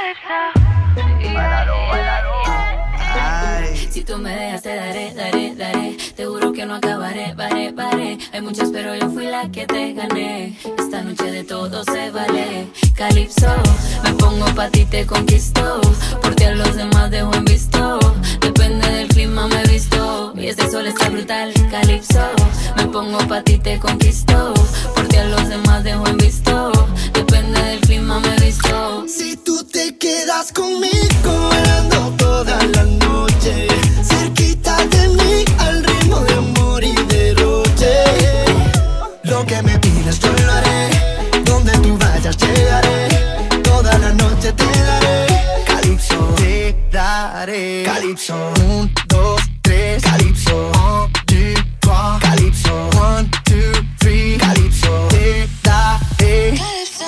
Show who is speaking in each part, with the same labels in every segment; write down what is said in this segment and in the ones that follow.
Speaker 1: Bailalo, bailalo.
Speaker 2: Ay.
Speaker 3: Si tú me dejas te daré, daré, daré. Te juro que no acabaré, baré, baré. Hay muchas pero yo fui la que te gané. Esta noche de todo se vale. Calypso, me pongo pa' ti, te conquisto. Por ti a los demás dejo en visto. Depende del clima me visto. Y este sol está brutal. Calypso, me pongo pa' ti, te conquisto. Por ti a los demás dejo en visto. Depende del clima me visto.
Speaker 2: Si tú te quedas conmigo bailando toda la noche, cerquita de mí al ritmo de amor y derroche. Lo que me pidas yo lo haré, donde tú vayas llegaré, toda la noche te daré. Calypso, te daré. Calypso, 1, 2, 3. Calypso, 1, 2, 3. Calypso, 1, 2, 3. Calypso, te daré.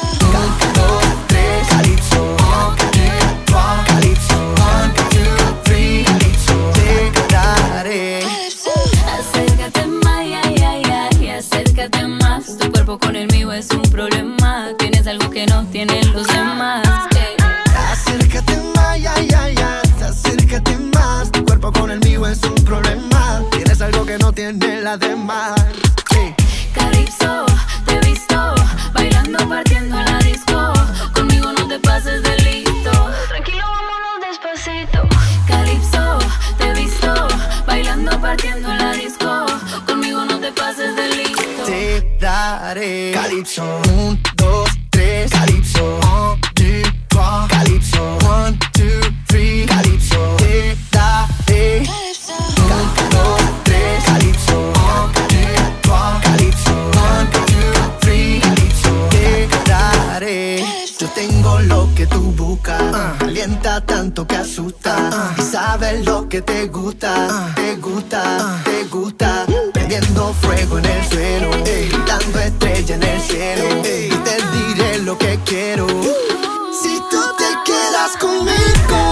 Speaker 3: Tu cuerpo con el mío es un problema. Tienes algo que no tienen los demás.
Speaker 2: Acércate más, ya, ya, ya. Acércate más. Tu cuerpo con el mío es un problema. Tienes algo que no tienen las demás.
Speaker 3: Calypso, te he visto bailando, partiendo en la disco. Conmigo no te pases de listo. Tranquilo, vámonos despacito. Calypso, te he visto bailando, partiendo en la disco. Conmigo no te pases de listo.
Speaker 2: Te daré. Calypso, 1, 2, 3. Calypso, 1, 2, 3. Calypso, 1, 2, 3. Calypso, te daré. 1, 2, 3. Calypso, 1, 2, 3. Calypso, 1, 2, 3. Calypso, te daré. Yo tengo lo que tú buscas, calienta tanto que asusta, y sabes lo que te gusta, te gusta, te gusta. Prendiendo fuego en el suelo, dando estrella en el cielo, y te diré lo que quiero. Si tú te quedas conmigo